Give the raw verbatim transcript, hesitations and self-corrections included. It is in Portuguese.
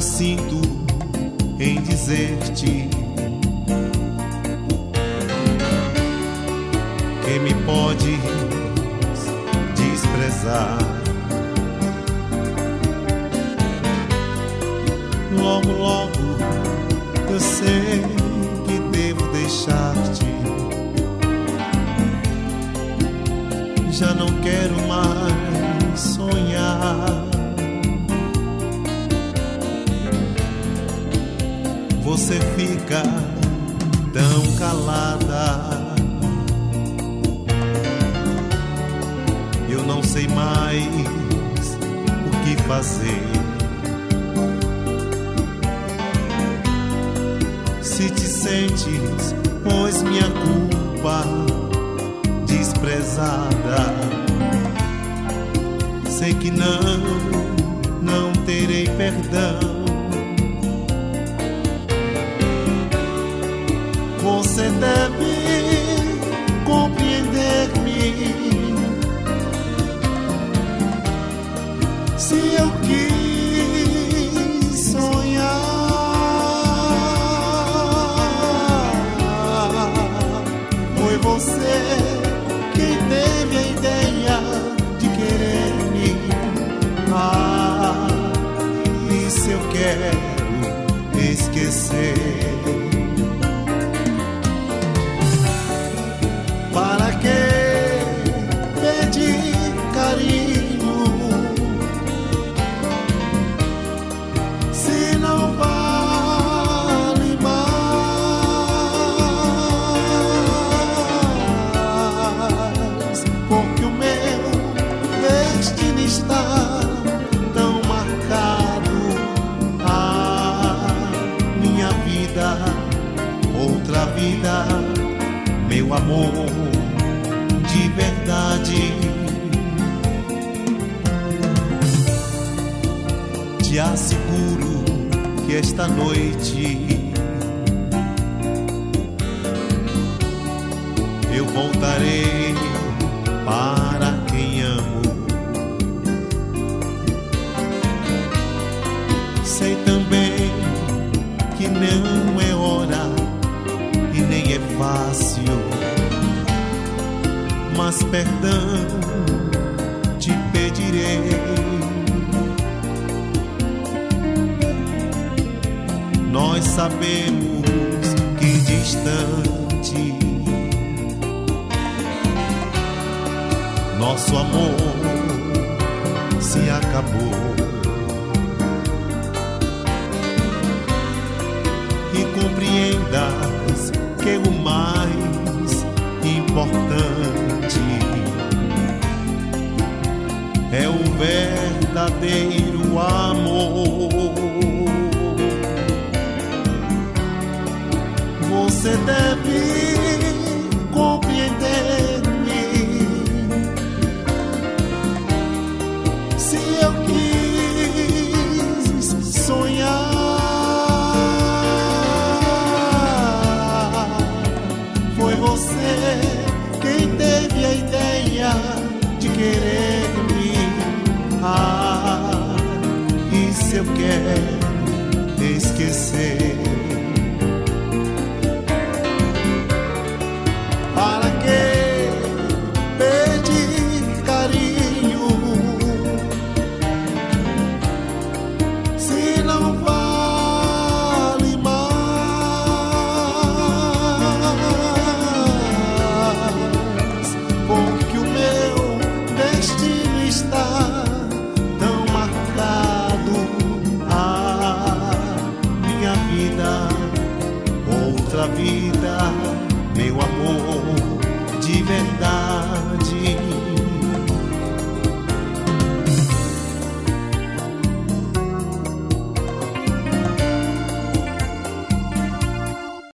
sinto em dizer-te que me podes desprezar. Logo, logo eu sei que devo deixar-te. Já não quero mais sonhar. Você fica tão calada, eu não sei mais o que fazer. Se te sentes, pois minha culpa desprezada, sei que não, não terei perdão. Você deve compreender-me. Se eu quis sonhar, foi você quem teve a ideia de querer-me. Ah, e se eu quero esquecer, para que pedir carinho se não vale mais? Porque o meu destino está tão marcado. Ah, minha vida, outra vida, meu amor de verdade. Te asseguro que esta noite eu voltarei para quem amo. Sei também que não é hora e nem é fácil, mas perdão te pedirei. Nós sabemos que distante nosso amor se acabou. E compreendas que o mais importante é o verdadeiro amor. Você deve compreender-me. Se eu quis sonhar, foi você quem teve a ideia de querer-me. Ah, e se eu quero esquecer,